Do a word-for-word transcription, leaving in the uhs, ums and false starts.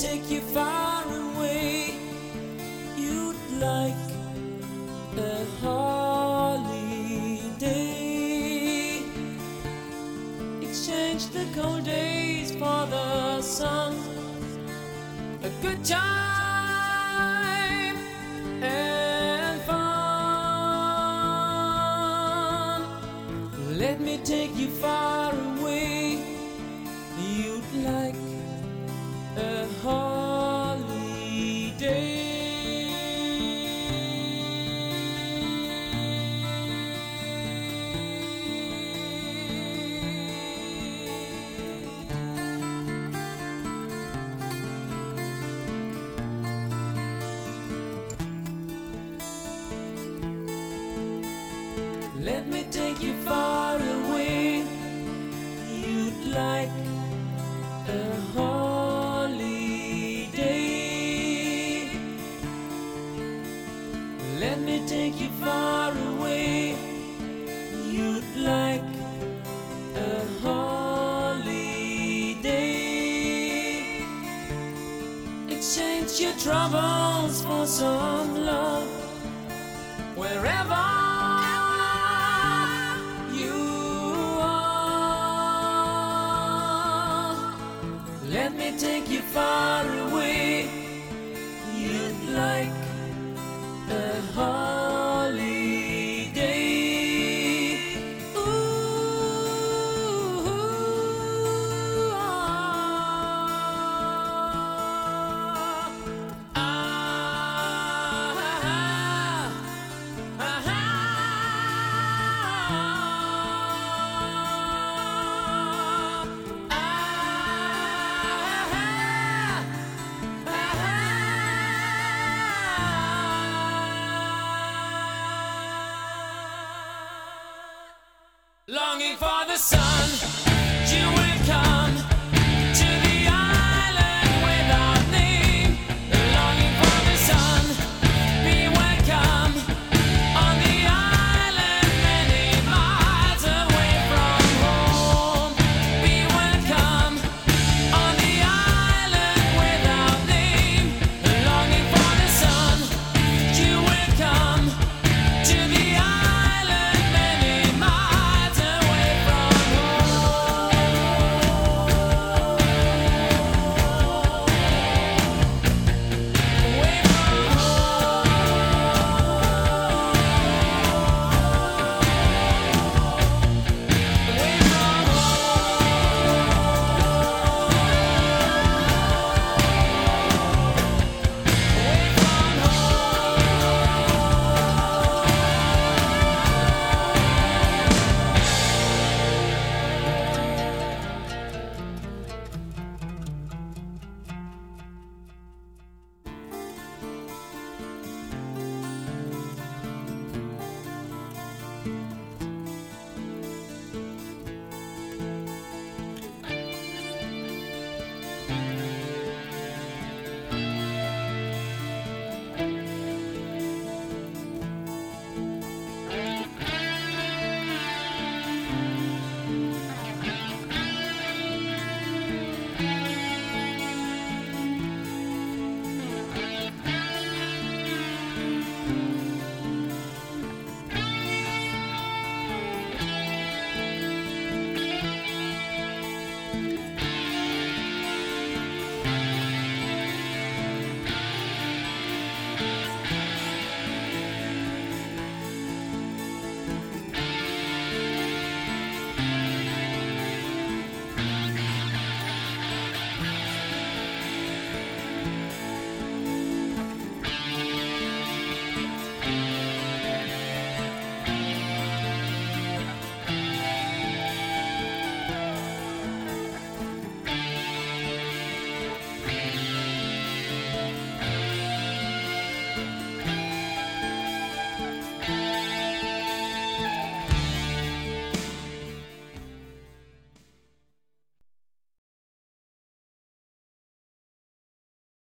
take you far away. You'd like a holiday. Exchange the cold days for the sun. A good time and fun. Let me take you far away. You'd like a holiday. Let me take you far away. You'd like a holiday. Let me take you far away. You'd like a holiday. Exchange your troubles for some love. Wherever let me take you far away. You'd like a holiday. Ooh, ah, ah, ah, longing for the sun.